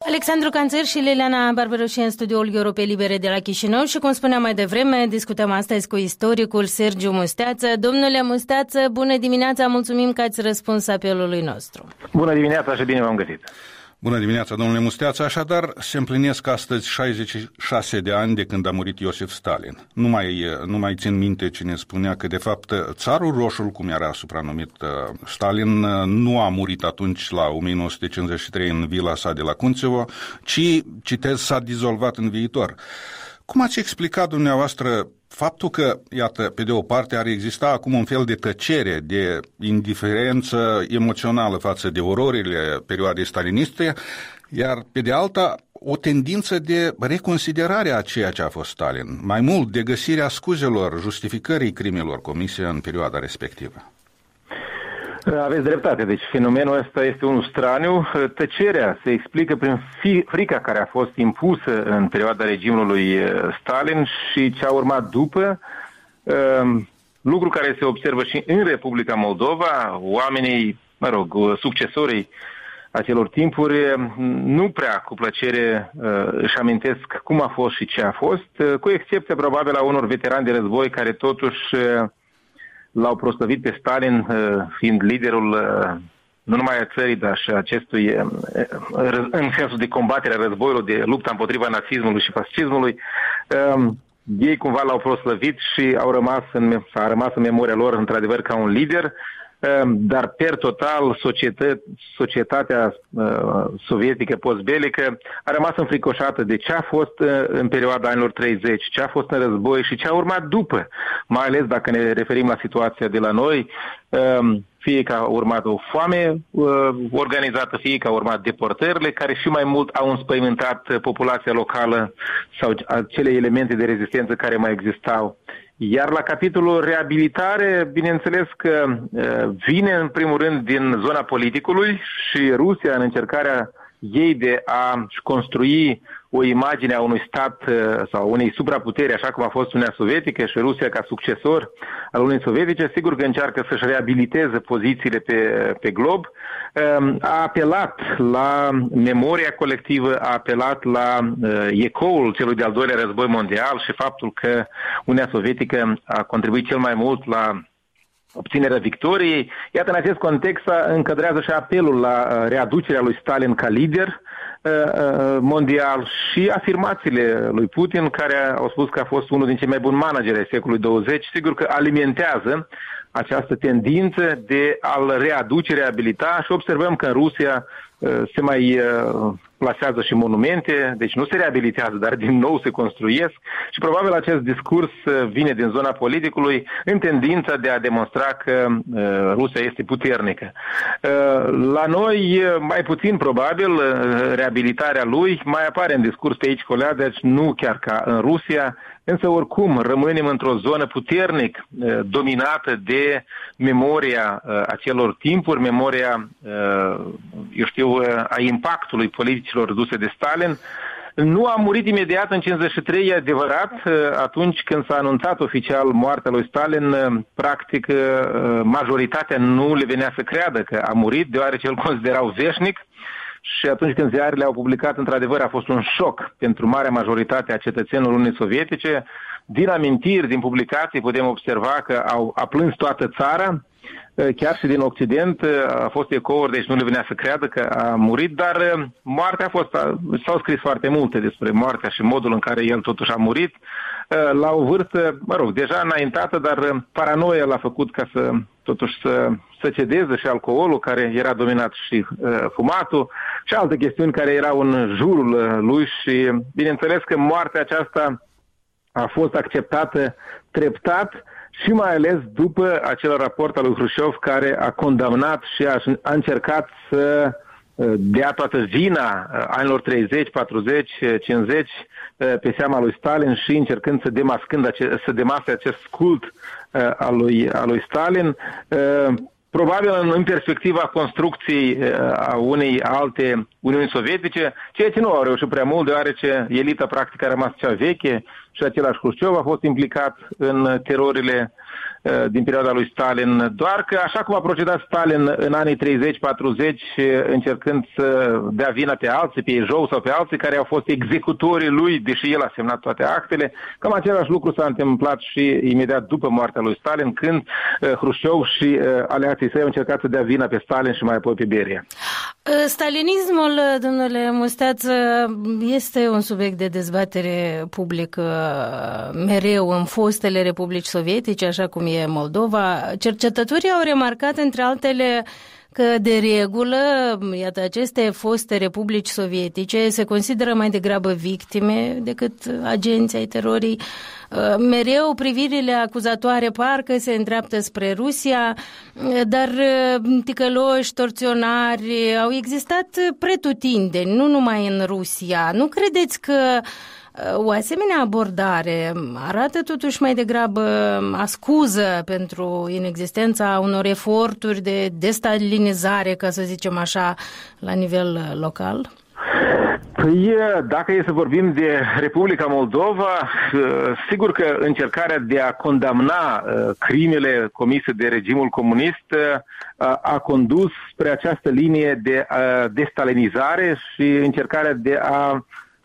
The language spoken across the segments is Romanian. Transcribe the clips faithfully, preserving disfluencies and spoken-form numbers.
Alexandru Canțăr și Liliana Barbaroși în studioul Europei Libere de la Chișinău și, cum spuneam mai devreme, discutăm astăzi cu istoricul Sergiu Musteață. Domnule Musteață, bună dimineața, mulțumim că ați răspuns apelului nostru. Bună dimineața și bine v-am găsit. Bună dimineața, domnule Musteață. Așadar, se împlinesc astăzi șaizeci și șase de ani de când a murit Iosif Stalin. Nu mai, nu mai țin minte cine spunea că, de fapt, țarul roșu, cum era supranumit Stalin, nu a murit atunci la o mie nouă sute cincizeci și trei în vila sa de la Cunțevo, ci, citez, s-a dizolvat în viitor. Cum ați explicat dumneavoastră faptul că, iată, pe de o parte ar exista acum un fel de tăcere, de indiferență emoțională față de ororile perioadei staliniste, iar pe de alta o tendință de reconsiderare a ceea ce a fost Stalin, mai mult de găsirea scuzelor, justificării crimelor comise în perioada respectivă? Aveți dreptate, deci fenomenul ăsta este unul straniu. Tăcerea se explică prin frica care a fost impusă în perioada regimului Stalin și ce a urmat după, lucru care se observă și în Republica Moldova. Oamenii, mă rog, succesorii acelor timpuri nu prea cu plăcere își amintesc cum a fost și ce a fost, cu excepția probabil a unor veterani de război care totuși l-au proslăvit pe Stalin, fiind liderul nu numai a țării, dar și acestui, în sensul de combatere a războiului, de lupta împotriva nazismului și fascismului. Ei cumva l-au proslăvit și au rămas în, s-a rămas în memoria lor, într-adevăr, ca un lider, dar per total societă, societatea uh, sovietică postbelică a rămas înfricoșată de ce a fost uh, în perioada anilor treizeci, ce a fost în război și ce a urmat după, mai ales dacă ne referim la situația de la noi, uh, fie că a urmat o foame uh, organizată, fie că a urmat deportările, care și mai mult au înspăimântat populația locală sau acele elemente de rezistență care mai existau. Iar la capitolul reabilitare, bineînțeles că vine în primul rând din zona politicului și Rusia în încercarea ei de a construi o imagine a unui stat sau unei supraputeri, așa cum a fost Uniunea Sovietică și Rusia ca succesor al Uniunii Sovietice, sigur că încearcă să-și reabiliteze pozițiile pe, pe glob. A apelat la memoria colectivă, a apelat la ecoul celui de-al doilea război mondial și faptul că Uniunea Sovietică a contribuit cel mai mult la obținerea victoriei. Iată, în acest context încadrează și apelul la readucerea lui Stalin ca lider mondial și afirmațiile lui Putin, care au spus că a fost unul din cei mai buni manageri ai secolului douăzeci, sigur că alimentează această tendință de a-l readuce, reabilita și observăm că în Rusia se mai plasează și monumente, deci nu se reabilitează, dar din nou se construiesc și probabil acest discurs vine din zona politicului în tendința de a demonstra că Rusia este puternică. La noi, mai puțin probabil, reabilitarea lui mai apare în discurs pe aici colea, deci nu chiar ca în Rusia, însă oricum rămânem într-o zonă puternic dominată de memoria acelor timpuri, memoria, eu știu, a impactului politicilor duse de Stalin. Nu a murit imediat în cincizeci și trei, e adevărat, atunci când s-a anunțat oficial moartea lui Stalin, practic majoritatea nu le venea să creadă că a murit, deoarece îl considerau veșnic. Și atunci când ziarele au publicat, într-adevăr, a fost un șoc pentru marea majoritate a cetățenilor Uniunii Sovietice. Din amintiri, din publicații, putem observa că au, a plâns toată țara, chiar și din Occident a fost ecouri, deci nu le venea să creadă că a murit, dar moartea a fost, s-au scris foarte multe despre moartea și modul în care el totuși a murit, la o vârstă, mă rog, deja înaintată, dar paranoia l-a făcut ca să, totuși, să, să cedeze și alcoolul, care era dominat și uh, fumatul, și alte chestiuni care erau în jurul lui și, bineînțeles că moartea aceasta a fost acceptată treptat și mai ales după acel raport al lui Hrușciov care a condamnat și a, a încercat să dea toată vina anilor treizeci, patruzeci, cincizeci pe seama lui Stalin și încercând să demascând ace- să demase acest cult al lui, al lui Stalin. Probabil în, în perspectiva construcției a unei alte Uniuni Sovietice, ceea ce nu au reușit prea mult, deoarece elita practic a rămas cea veche și același Hrușciov a fost implicat în terorile din perioada lui Stalin, doar că așa cum a procedat Stalin în anii treizeci patruzeci, încercând să dea vina pe alții, pe Ejou sau pe alții care au fost executorii lui, deși el a semnat toate actele, cam același lucru s-a întâmplat și imediat după moartea lui Stalin, când Hrușciov și aliații săi au încercat să dea vina pe Stalin și mai apoi pe Beria. Stalinismul, domnule Musteață, este un subiect de dezbatere publică mereu în fostele republici sovietice, așa cum e Moldova. Cercetătorii au remarcat, între altele, că de regulă, iată, aceste foste republici sovietice se consideră mai degrabă victime decât agenți ai terorii. Mereu privirile acuzatoare parcă se îndreaptă spre Rusia, dar ticăloși, torționari au existat pretutindeni, nu numai în Rusia. Nu credeți că o asemenea abordare arată totuși mai degrabă ascuză pentru inexistența unor eforturi de destalinizare, ca să zicem așa, la nivel local? Păi, dacă e să vorbim de Republica Moldova, sigur că încercarea de a condamna crimele comise de regimul comunist a condus spre această linie de destalinizare și încercarea de a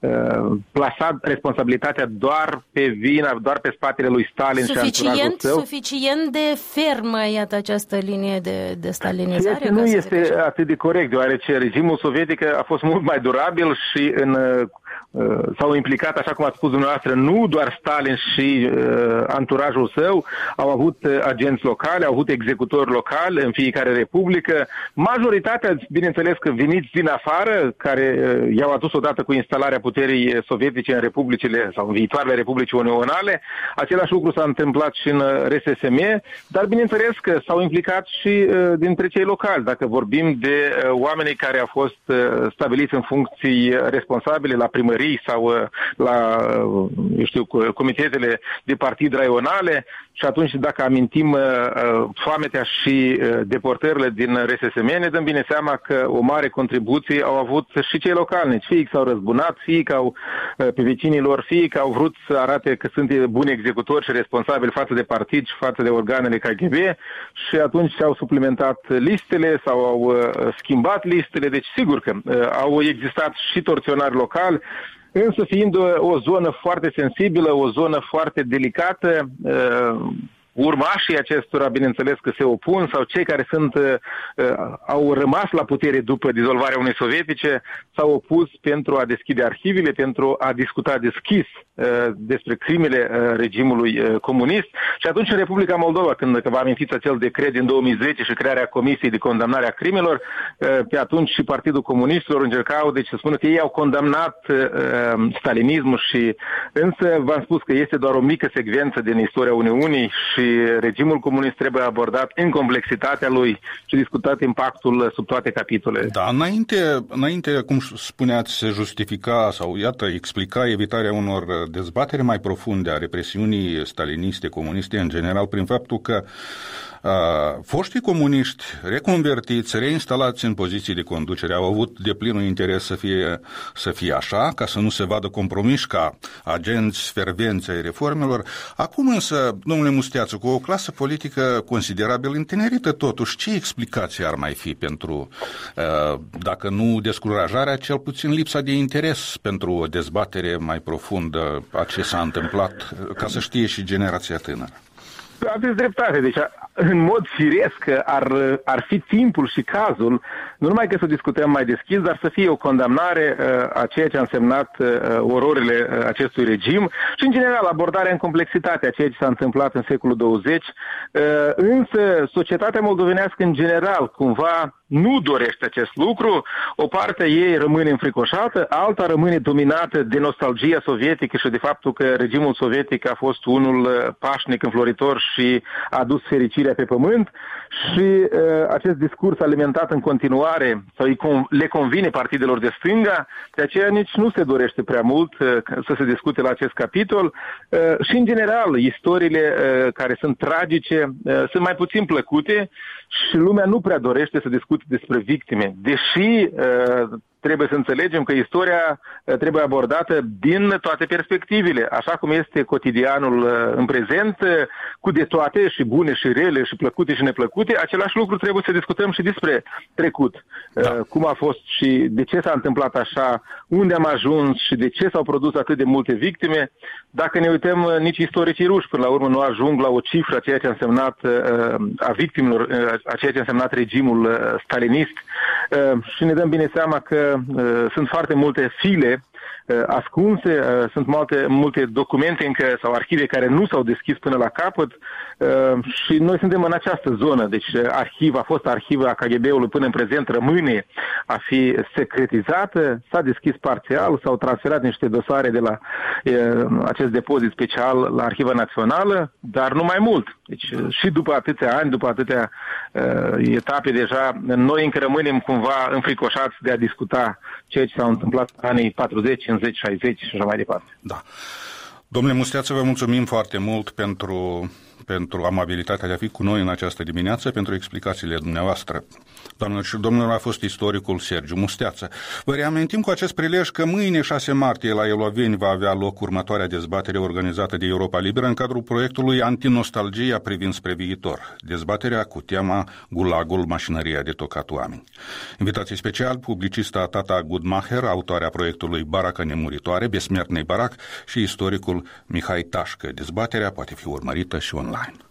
plasa responsabilitatea doar pe vina, doar pe spatele lui Stalin suficient, și anturajul său. Suficient de fermă, iată, această linie de, de stalinizare? Este, nu este atât de corect, deoarece regimul sovietic a fost mult mai durabil și în, s-au implicat, așa cum ați spus dumneavoastră, nu doar Stalin și uh, anturajul său, au avut agenți locali, au avut executori locali în fiecare republică. Majoritatea, bineînțeles că veniți din afară, care uh, i-au adus odată cu instalarea puterii sovietice în republicile sau în viitoarele republici unionale. Același lucru s-a întâmplat și în R S S M, dar bineînțeles că s-au implicat și uh, dintre cei locali. Dacă vorbim de uh, oamenii care au fost uh, stabiliți în funcții responsabile la primărie sau la, eu știu, comitetele de partid raionale, și atunci dacă amintim uh, foametea și uh, deportările din R S S M, ne dăm bine seama că o mare contribuție au avut și cei localnici, fie că s-au răzbunat, fie că au uh, pe vecinii lor, fie că au vrut să arate că sunt buni executori și responsabili față de partid și față de organele K G B, și atunci au suplimentat listele sau au uh, schimbat listele, deci sigur că uh, au existat și torționari locali. Însă, fiind o, o zonă foarte sensibilă, o zonă foarte delicată, uh, urmașii acestora, bineînțeles că se opun, sau cei care sunt, uh, au rămas la putere după dizolvarea Uniunii Sovietice, s-au opus pentru a deschide arhivele, pentru a discuta deschis uh, despre crimele uh, regimului uh, comunist. Și atunci în Republica Moldova, când vă amintiți acel decret din două mii zece și crearea Comisiei de Condamnare a Crimelor, uh, pe atunci și Partidul Comunistilor încercau, deci să spună că ei au condamnat uh, stalinismul, și însă v-am spus că este doar o mică secvență din istoria Uniunii și regimul comunist trebuie abordat în complexitatea lui și discutat impactul sub toate capitolele. Da, înainte, înainte, cum spuneați, se justifica sau, iată, explica evitarea unor dezbatere mai profunde a represiunii staliniste, comuniste în general, prin faptul că Uh, foștii comuniști reconvertiți, reinstalați în poziții de conducere au avut deplinul interes să fie, să fie așa, ca să nu se vadă compromiși ca agenți fervenți ai reformelor. Acum însă, domnule Musteață, cu o clasă politică considerabil întinerită totuși, ce explicație ar mai fi pentru, uh, dacă nu descurajarea, cel puțin lipsa de interes pentru o dezbatere mai profundă a ce s-a întâmplat, ca să știe și generația tânără? Aveți dreptate, deci în mod firesc ar, ar fi timpul și cazul, nu numai că să discutăm mai deschis, dar să fie o condamnare uh, a ceea ce a însemnat uh, ororile uh, acestui regim și, în general, abordarea în complexitate a ceea ce s-a întâmplat în secolul douăzeci. Uh, însă, societatea moldovenească, în general, cumva nu dorește acest lucru. O parte a ei rămâne înfricoșată, alta rămâne dominată de nostalgia sovietică și de faptul că regimul sovietic a fost unul pașnic, înfloritor și a adus fericirea pe pământ, și uh, acest discurs alimentat în continuare sau le convine partidelor de stânga, de aceea nici nu se dorește prea mult uh, să se discute la acest capitol uh, și, în general, istoriile uh, care sunt tragice uh, sunt mai puțin plăcute și lumea nu prea dorește să discute despre victime, deși uh, trebuie să înțelegem că istoria trebuie abordată din toate perspectivele, așa cum este cotidianul în prezent, cu de toate, și bune și rele, și plăcute și neplăcute. Același lucru trebuie să discutăm și despre trecut. Da. Cum a fost și de ce s-a întâmplat așa, unde am ajuns și de ce s-au produs atât de multe victime. Dacă ne uităm, nici istoricii ruși până la urmă nu ajung la o cifră a ceea ce a însemnat a victimelor, a ceea ce a însemnat regimul stalinist, și ne dăm bine seama că sunt foarte multe file ascunse, sunt multe, multe documente încă sau arhive care nu s-au deschis până la capăt și noi suntem în această zonă. Deci arhiva, fost arhiva a K G B-ului până în prezent rămâne a fi secretizată, s-a deschis parțial, s-au transferat niște dosare de la acest depozit special la Arhiva Națională, dar nu mai mult. Deci și după atâția ani, după atâtea etape deja, noi încă rămânem cumva înfricoșați de a discuta ceea ce s-a întâmplat în anii patruzeci, cincizeci, șaizeci și așa mai departe. Da. Domnule Musteață, vă mulțumim foarte mult pentru, pentru amabilitatea de a fi cu noi în această dimineață, pentru explicațiile dumneavoastră. Doamnelor și domnilor, a fost istoricul Sergiu Musteață. Vă reamintim cu acest prilej că mâine, șase martie, la Eloveni va avea loc următoarea dezbatere organizată de Europa Liberă în cadrul proiectului Antinostalgia privind spre viitor. Dezbaterea cu tema Gulagul, mașinăria de tocat oameni. Invitații special, publicista Tata Gudmacher, autoarea proiectului Baraca Nemuritoare, Besmertnei Barac, și istoricul Mihai Tașcă. Dezbaterea poate fi urmărită și online.